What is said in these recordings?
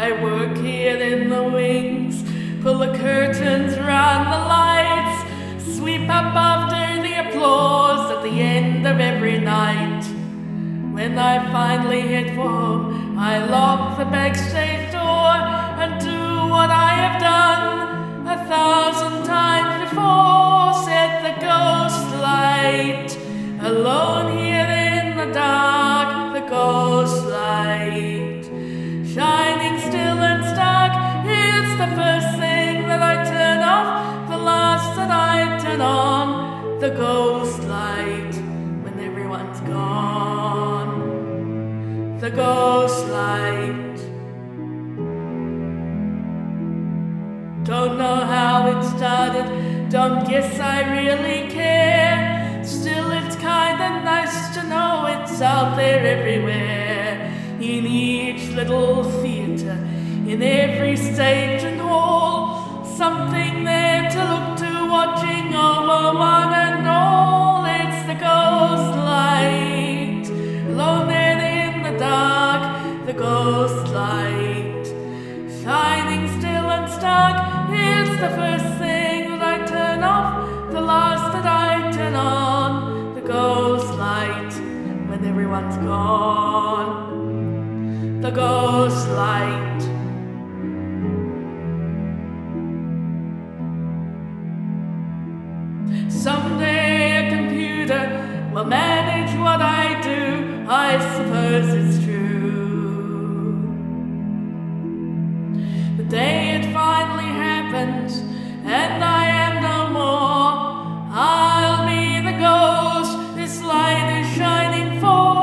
I work here in the wings, pull the curtains round the lights, sweep up after the applause at the end of every night. When I finally hit home, I lock the backstage door and do what I have done 1,000 times before, set the ghost light. Alone here in the dark, the ghost light, shining still and stark. It's the first thing that I turn off, the last that I turn on, the ghost light, when everyone's gone. The ghost light. Don't know how it started, don't guess I really care. Still it's kinda nice to know it's out there everywhere, in each little theatre, in every stage and hall, something there to look to, watching over one and all. It's the ghost light, alone there in the dark, the ghost light, shining still and stark. It's the first thing that I turn off, the last that I turn on, the ghost light, when everyone's gone. The ghost light. Someday a computer will manage what I do, I suppose it's true. The day it finally happens and I am no more, I'll be the ghost this light is shining for.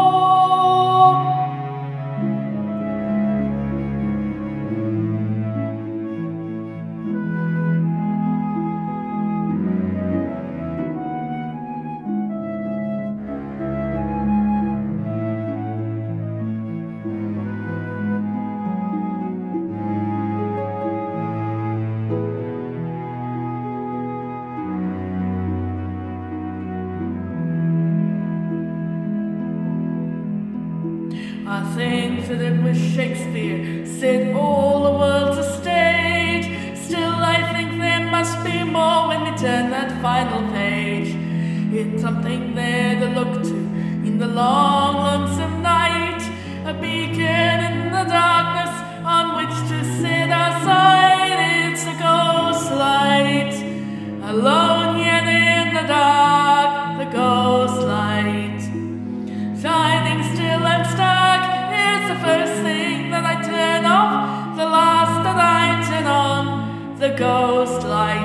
I think that it was Shakespeare said all the world's a stage. Still I think there must be more when we turn that final page. It's something there to look to in the long, lonesome night, a beacon in the darkness on which to set our sight. It's a ghost light, alone yet in the dark, the ghost light, shining still and stark. It's the first thing that I turn off, the last that I turn on, the ghost light.